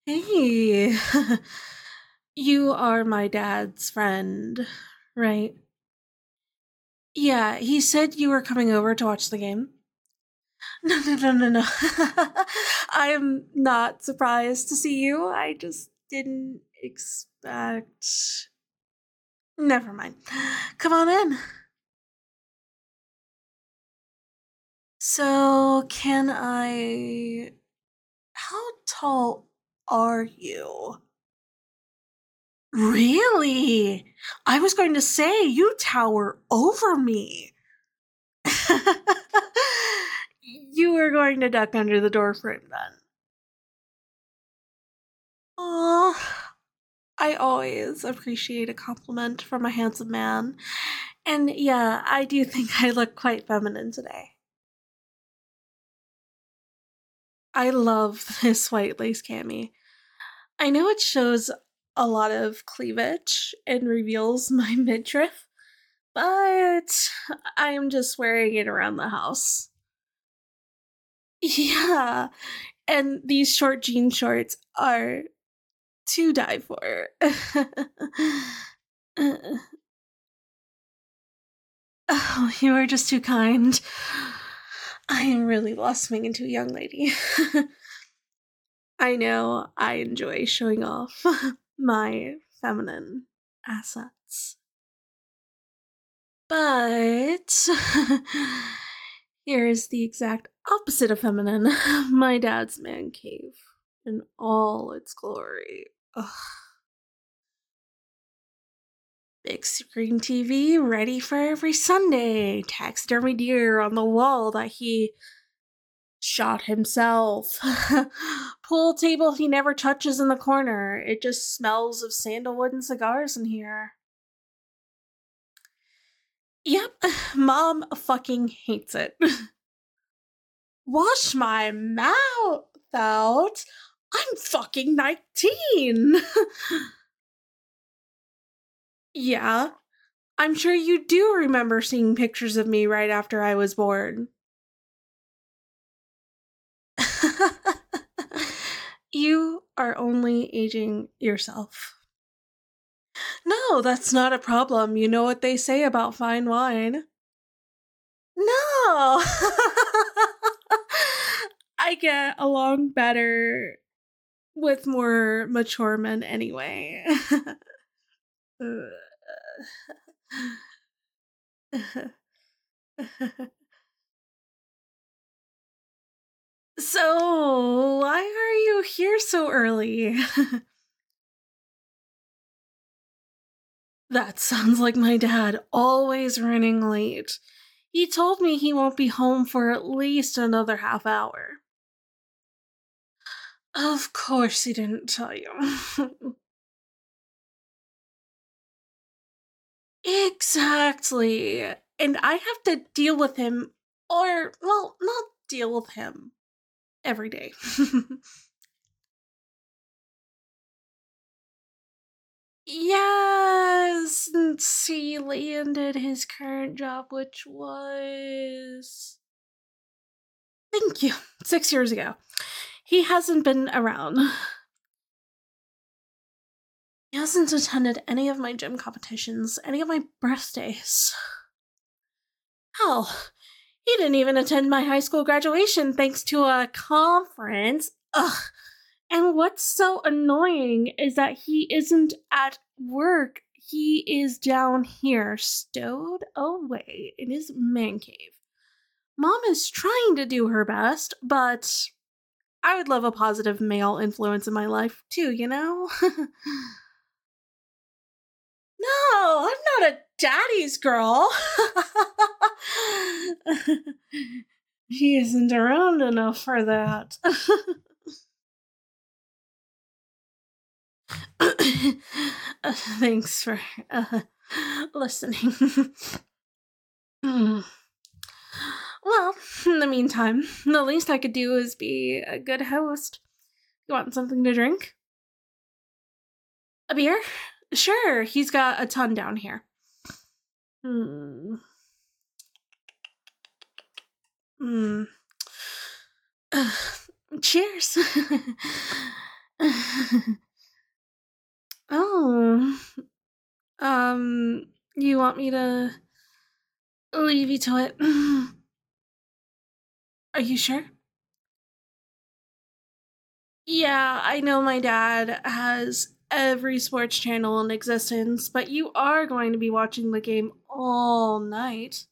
Hey, you are my dad's friend, right? Yeah, he said you were coming over to watch the game. No, no, no, no, no. I'm not surprised to see you. I just didn't expect. Never mind. Come on in. So, can I. How tall are you? Really? I was going to say you tower over me. You were going to duck under the door frame then. Aw, I always appreciate a compliment from a handsome man. And yeah, I do think I look quite feminine today. I love this white lace cami. I know it shows a lot of cleavage and reveals my midriff, but I am just wearing it around the house. Yeah, and these short jean shorts are to die for. Oh, you are just too kind. I am really blossoming into a young lady. I know I enjoy showing off my feminine assets. But here's the exact opposite of feminine, my dad's man cave in all its glory. Ugh. Big screen TV ready for every Sunday. Taxidermy deer on the wall that he shot himself. Pool table he never touches in the corner. It just smells of sandalwood and cigars in here. Yep, mom fucking hates it. Wash my mouth out. I'm fucking 19. Yeah, I'm sure you do remember seeing pictures of me right after I was born. You are only aging yourself. No, that's not a problem. You know what they say about fine wine. No! I get along better with more mature men anyway. So, why are you here so early? That sounds like my dad, always running late. He told me he won't be home for at least another half hour. Of course he didn't tell you. Exactly. And I have to deal with him, or, well, not deal with him every day. Yes, since he landed his current job, which was. Thank you. 6 years ago. He hasn't been around. He hasn't attended any of my gym competitions, any of my birthdays. Hell, he didn't even attend my high school graduation thanks to a conference. Ugh. And what's so annoying is that he isn't at work. He is down here, stowed away in his man cave. Mom is trying to do her best, but I would love a positive male influence in my life too, you know? No, I'm not a daddy's girl. He isn't around enough for that. Thanks for listening. Mm. Well, in the meantime, the least I could do is be a good host. You want something to drink? A beer? Sure, he's got a ton down here. Hmm. Hmm. Cheers. Oh, um, you want me to leave you to it? Are you sure? Yeah, I know my dad has every sports channel in existence, but you are going to be watching the game all night.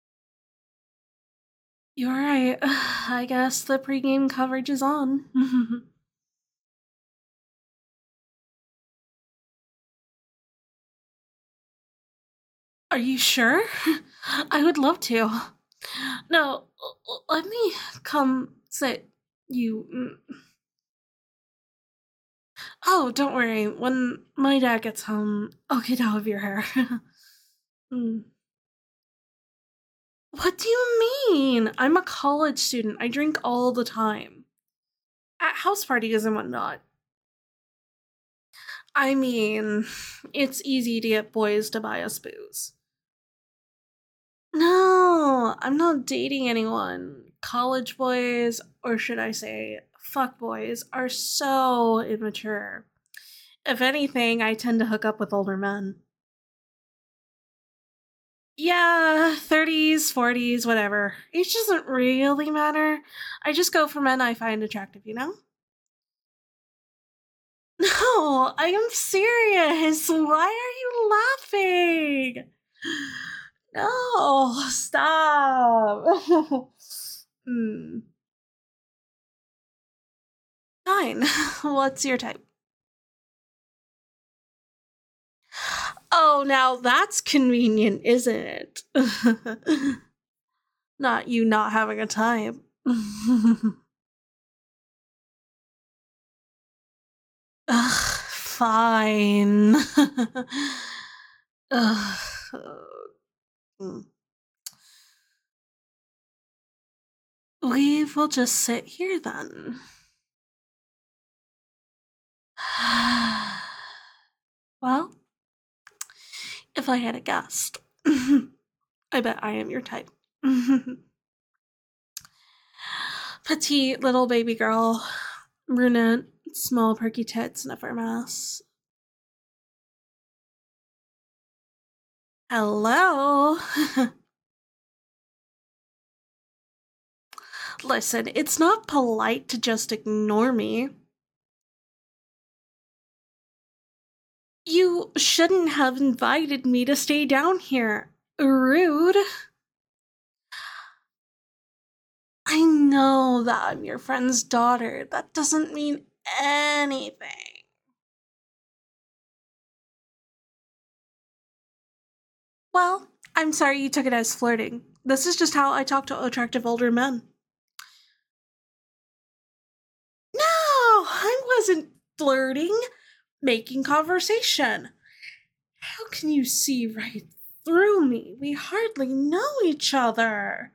You're right. I guess the pregame coverage is on. Are you sure? I would love to. No, let me come sit you. Oh, don't worry. When my dad gets home, I'll get out of your hair. Mm. What do you mean? I'm a college student. I drink all the time. At house parties and whatnot. I mean, it's easy to get boys to buy us booze. No, I'm not dating anyone. College boys, or should I say, fuck boys, are so immature. If anything, I tend to hook up with older men. Yeah, 30s, 40s, whatever. Age doesn't really matter. I just go for men I find attractive, you know? No, I am serious. Why are you laughing? No, stop. Hmm. Fine. What's your type? Oh, now that's convenient, isn't it? Not you not having a type. Ugh, fine. Ugh. Mm. We will just sit here then. Well, if I had a guessed, I bet I am your type. Petite little baby girl, brunette, small perky tits, never mess. Hello. Listen, it's not polite to just ignore me. You shouldn't have invited me to stay down here. Rude. I know that I'm your friend's daughter. That doesn't mean anything. Well, I'm sorry you took it as flirting. This is just how I talk to attractive older men. No, I wasn't flirting, making conversation. How can you see right through me? We hardly know each other.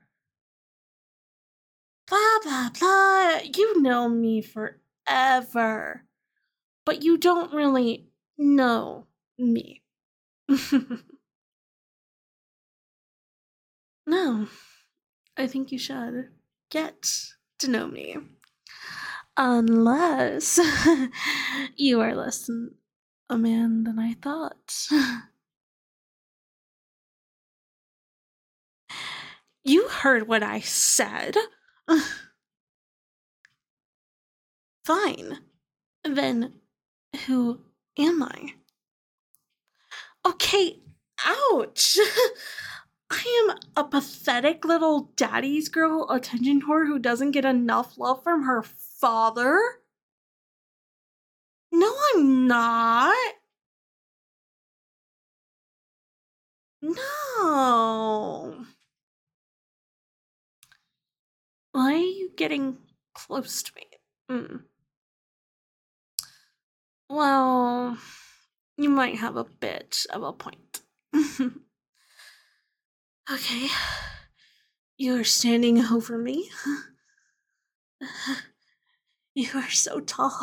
Blah, blah, blah. You know me forever, but you don't really know me. No, I think you should get to know me. Unless you are less than a man than I thought. You heard what I said. Fine. Then who am I? Okay, ouch. I am a pathetic little daddy's girl attention whore who doesn't get enough love from her father? No, I'm not. No. Why are you getting close to me? Mm. Well, you might have a bit of a point. Okay. You're standing over me. You are so tall.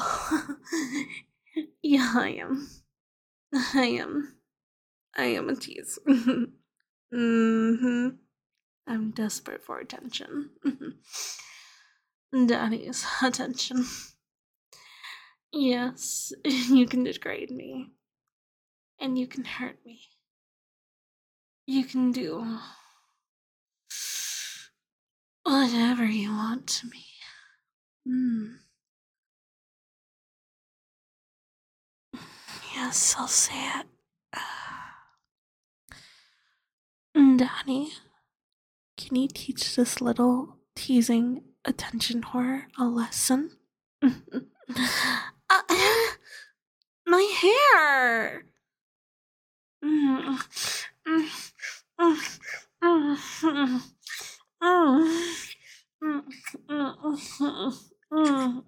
Yeah, I am. I am. I am a tease. Mm-hmm. I'm desperate for attention. Daddy's attention. Yes, you can degrade me, and you can hurt me. You can do whatever you want to me. Mm. Yes, I'll say it. Daddy, can you teach this little teasing attention whore a lesson? uh, my hair! Mm, mm, mm, mm, mm, mm, mm,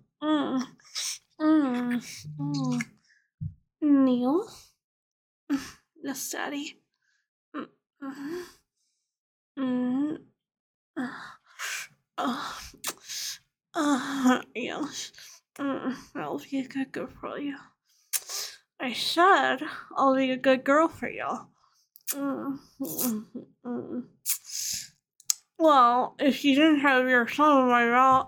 mm. Neil? Yes, Daddy. Mm, mm, uh, yes. I'll be a good girl for you. I said I'll be a good girl for you. Mm, mm, mm. Well, if you didn't have your son in my mouth.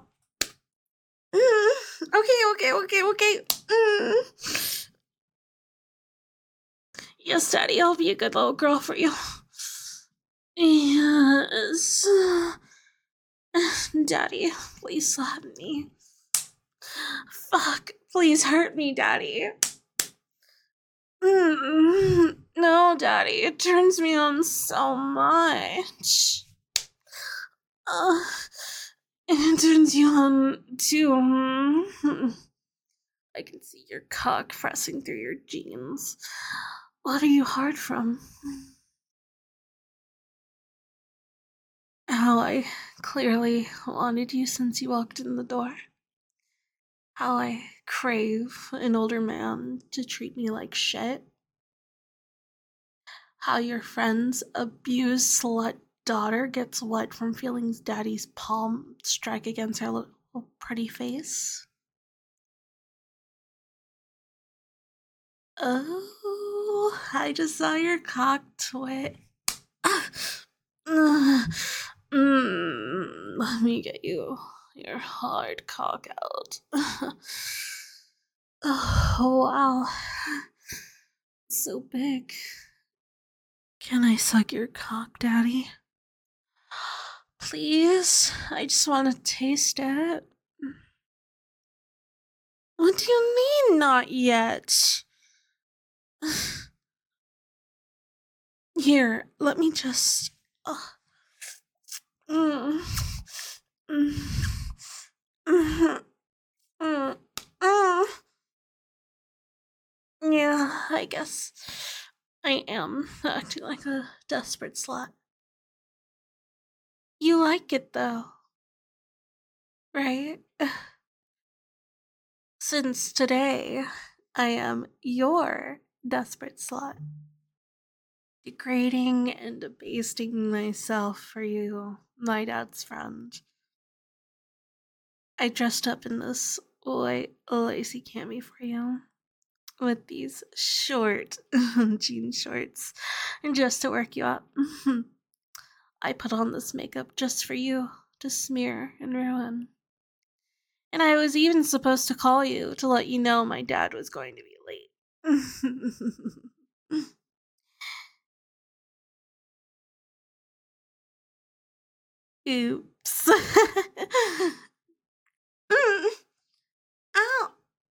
Okay. Yes, Daddy, I'll be a good little girl for you. Yes. Daddy, please slap me. Fuck, please hurt me, Daddy. No, Daddy, it turns me on so much. It turns you on too. I can see your cock pressing through your jeans. What are you hard from? How I clearly wanted you since you walked in the door. How I crave an older man to treat me like shit. How your friend's abused slut daughter gets wet from feeling Daddy's palm strike against her little pretty face. Oh, I just saw your cock twit. Let me get you your hard cock out. Oh, wow. So big. Can I suck your cock, Daddy? Please? I just want to taste it. What do you mean, not yet? Here, let me just. Mm. Mm. Mm. Mm. Yeah, I guess I am acting like a desperate slut. You like it though, right? Since today, I am your desperate slut. Degrading and debasing myself for you, my dad's friend. I dressed up in this white lacy cami for you, with these short jean shorts, and just to work you up. I put on this makeup just for you to smear and ruin. And I was even supposed to call you to let you know my dad was going to be late. Oops. Ow.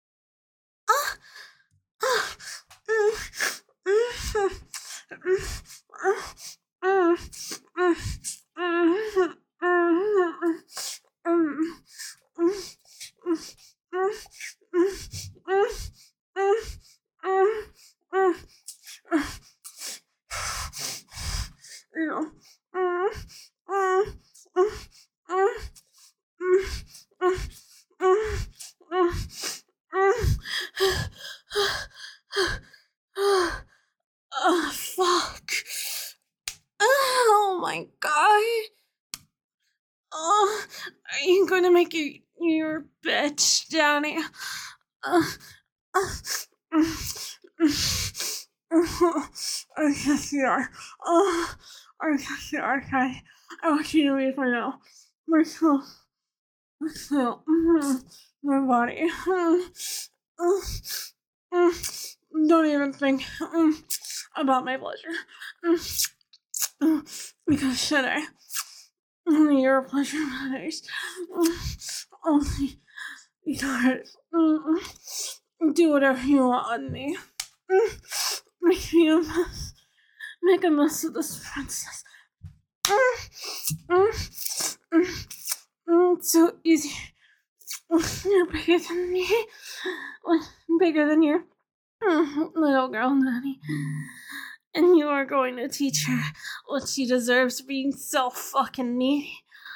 Oh, fuck. Oh my god. Oh, are you gonna make your bitch, Danny? I guess you are. I guess you are. Okay. I want you to leave right now. My body. even think about my pleasure. Because should I? Only your pleasure matters. Only yours. Do whatever you want on me. Make me a mess. Make a mess of this princess. It's so easy. You're bigger than me. Bigger than your little girl, Nanny. And you are going to teach her what she deserves for being so fucking needy.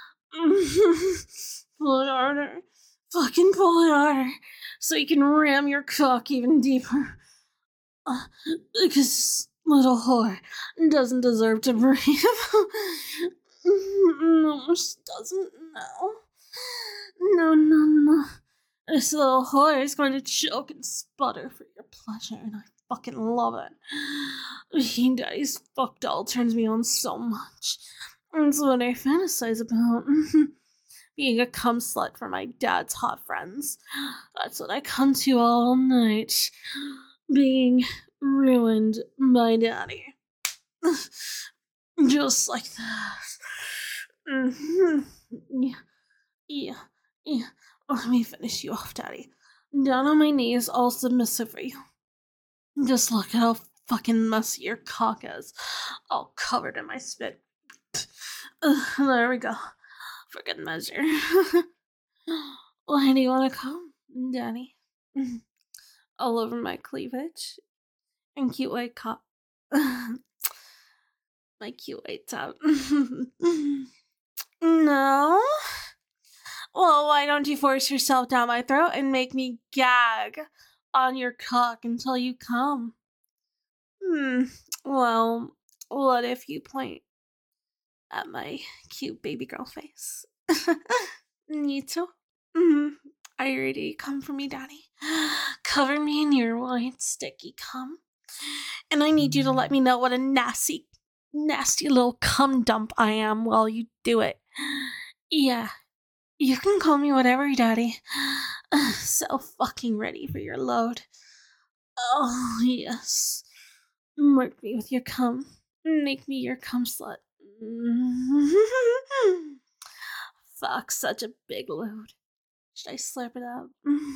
Pull it harder. Fucking pull it harder. So you can ram your cock even deeper. Because little whore doesn't deserve to breathe. No, she doesn't. No. This little whore is going to choke and sputter for your pleasure, and I fucking love it. Being Daddy's fuck doll turns me on so much. That's what I fantasize about. Being a cum slut for my dad's hot friends. That's what I come to all night. Being ruined by Daddy. Just like that. Yeah. Let me finish you off, Daddy. Down on my knees, all submissive for you. Just look at how fucking messy your cock is. All covered in my spit. There we go. For good measure. Why do you want to come, Daddy? All over my cleavage. And cute white cock. My cute white top. No? Well, why don't you force yourself down my throat and make me gag on your cock until you come? Well, what if you point at my cute baby girl face? You too? Are you ready to come for me, Daddy? Cover me in your white sticky cum. And I need you to let me know what a nasty little cum dump I am while you do it. Yeah. You can call me whatever, Daddy. So fucking ready for your load. Oh, yes. Mark me with your cum. Make me your cum slut. Fuck, such a big load. Should I slurp it up?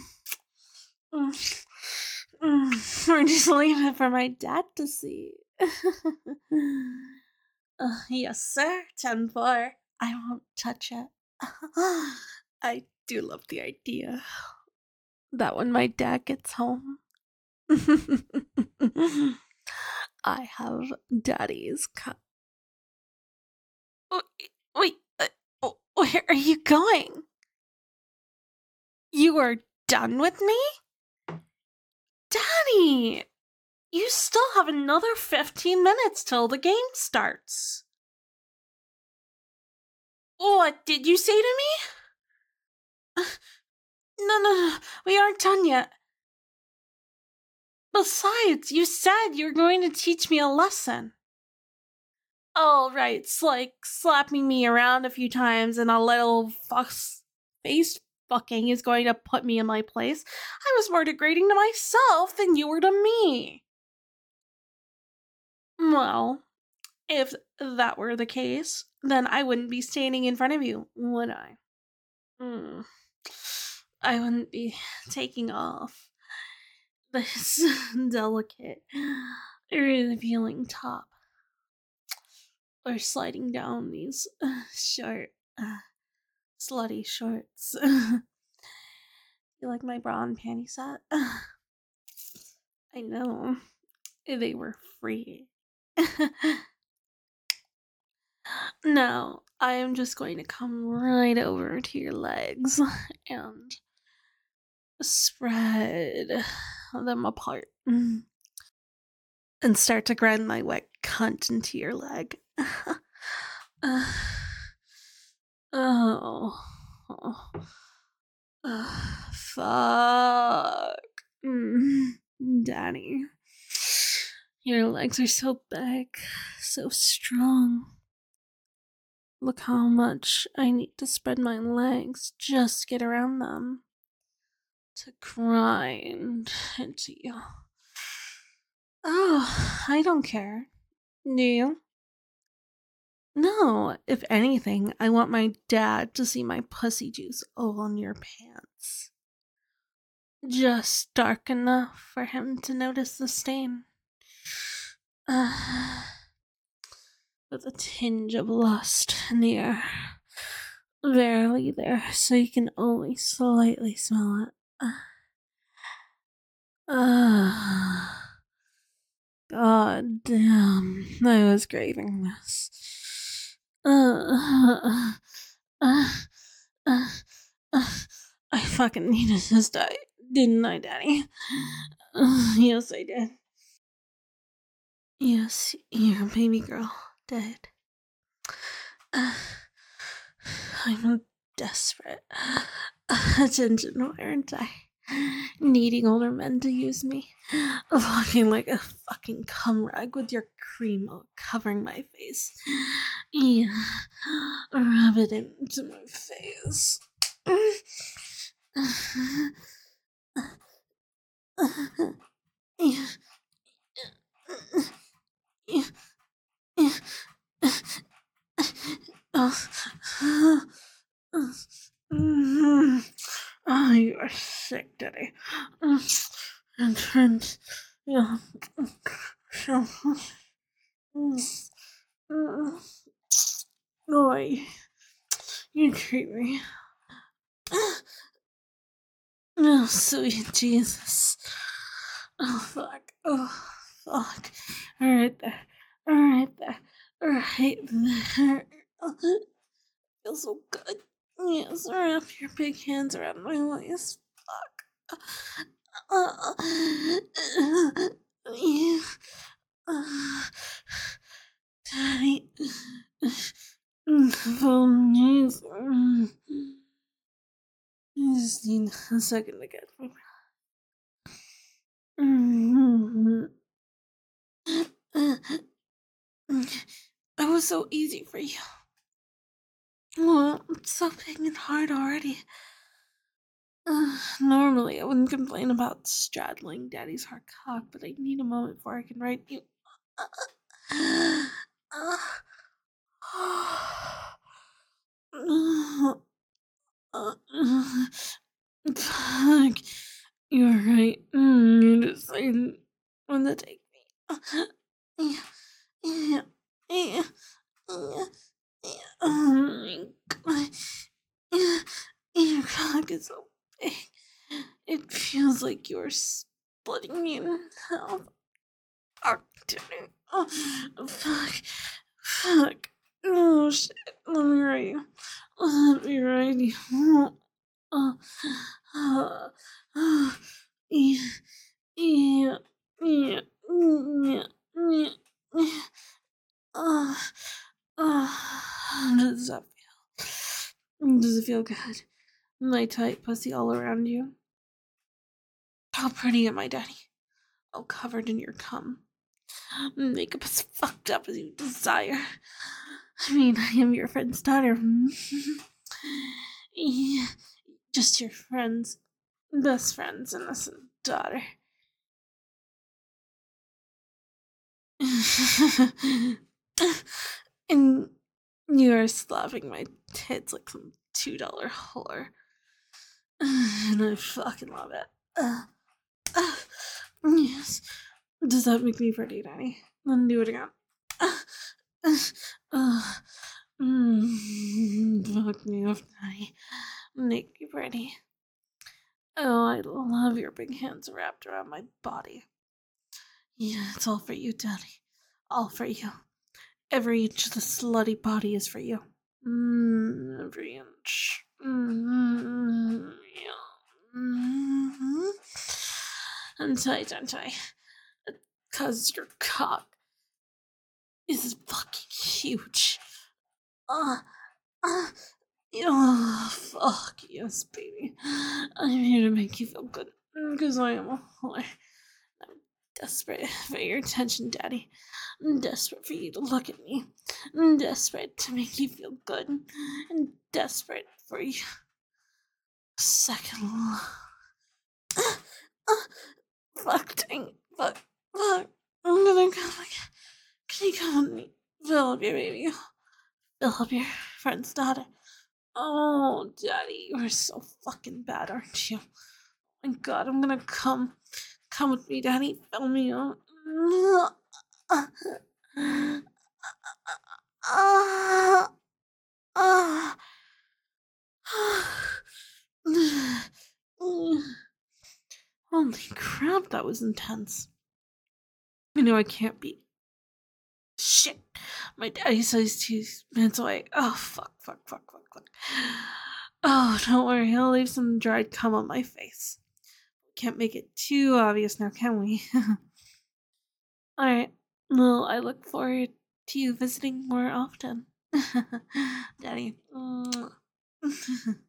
Or just leave it for my dad to see? Yes, sir. 10-4. I won't touch it. I do love the idea that when my dad gets home, I have Daddy's cup. Wait, where are you going? You are done with me? Daddy, you still have another 15 minutes till the game starts. What did you say to me? No, we aren't done yet. Besides, you said you were going to teach me a lesson. Oh, right, it's like slapping me around a few times and a little face fucking is going to put me in my place. I was more degrading to myself than you were to me. Well, if that were the case, then I wouldn't be standing in front of you, would I? I wouldn't be taking off this delicate, revealing top. Or sliding down these short, slutty shorts. You like my bra and panty set? I know. They were free. Now, I am just going to come right over to your legs and spread them apart. And start to grind my wet cunt into your leg. Fuck. Daddy. Your legs are so big, so strong. Look how much I need to spread my legs just to get around them. To grind into you. Oh, I don't care. Do you? No, if anything, I want my dad to see my pussy juice all on your pants. Just dark enough for him to notice the stain. Uh, with a tinge of lust in the air. Barely there, so you can only slightly smell it. God damn, I was craving this. Uh, uh, uh, I fucking needed this diet, didn't I, Daddy? Yes, I did. Yes, your baby girl did. Uh, I'm desperate. Attention, aren't I? Needing older men to use me. Looking like a fucking cum rag with your cream covering my face. Yeah. Rub it into my face. Oh, you are sick, Daddy. And friends, yeah. Boy, you treat me. Oh, sweet Jesus. Oh, fuck. Oh, fuck. Alright there. Alright there. Right there. Feels so good. Yes, wrap your big hands around my waist. Fuck. Yeah. Daddy. Please. I just need a second to get my It was so easy for you. Well, it's so big and hard already. Normally, I wouldn't complain about straddling Daddy's hard cock, but I need a moment before I can write you. Fuck. You're right. You decided when to take me. Yeah. Yeah. Yeah. Oh my god. Your cock is so big. It feels like you're splitting me in half. Oh, fuck. Fuck. Oh shit. Let me write you. Let me write you. Uh, yeah. Yeah. Yeah. Yeah. Yeah. Uh, does that feel? Does it feel good? My tight pussy all around you. How pretty am I, Daddy? All covered in your cum. Makeup as fucked up as you desire. I mean, I am your friend's daughter. Yeah, just your friend's best friend's innocent daughter. And you're slapping my tits like some $2 whore. And I fucking love it. Yes. Does that make me pretty, Daddy? Then do it again. Fuck me up, Daddy. Make me pretty. Oh, I love your big hands wrapped around my body. Yeah, it's all for you, Daddy. All for you. Every inch of the slutty body is for you. Every inch. Yeah. Untie. Cause your cock is fucking huge. Uh, uh, oh, fuck yes, baby. I'm here to make you feel good. Because I am a whore. I'm desperate for your attention, Daddy. I'm desperate for you to look at me. I'm desperate to make you feel good. I'm desperate for you. Second love. Fuck, dang. Fuck. Daddy, come with me. Philip, your baby. Philip, your friend's daughter. Oh, Daddy, you're so fucking bad, aren't you? Oh my God, I'm gonna come. Come with me, Daddy. Fill me up. Holy crap, that was intense. I know I can't be. Shit! My daddy says 2 minutes away. Oh, fuck. Oh, don't worry, I'll leave some dried cum on my face. Can't make it too obvious now, can we? Alright, well, I look forward to you visiting more often. Daddy.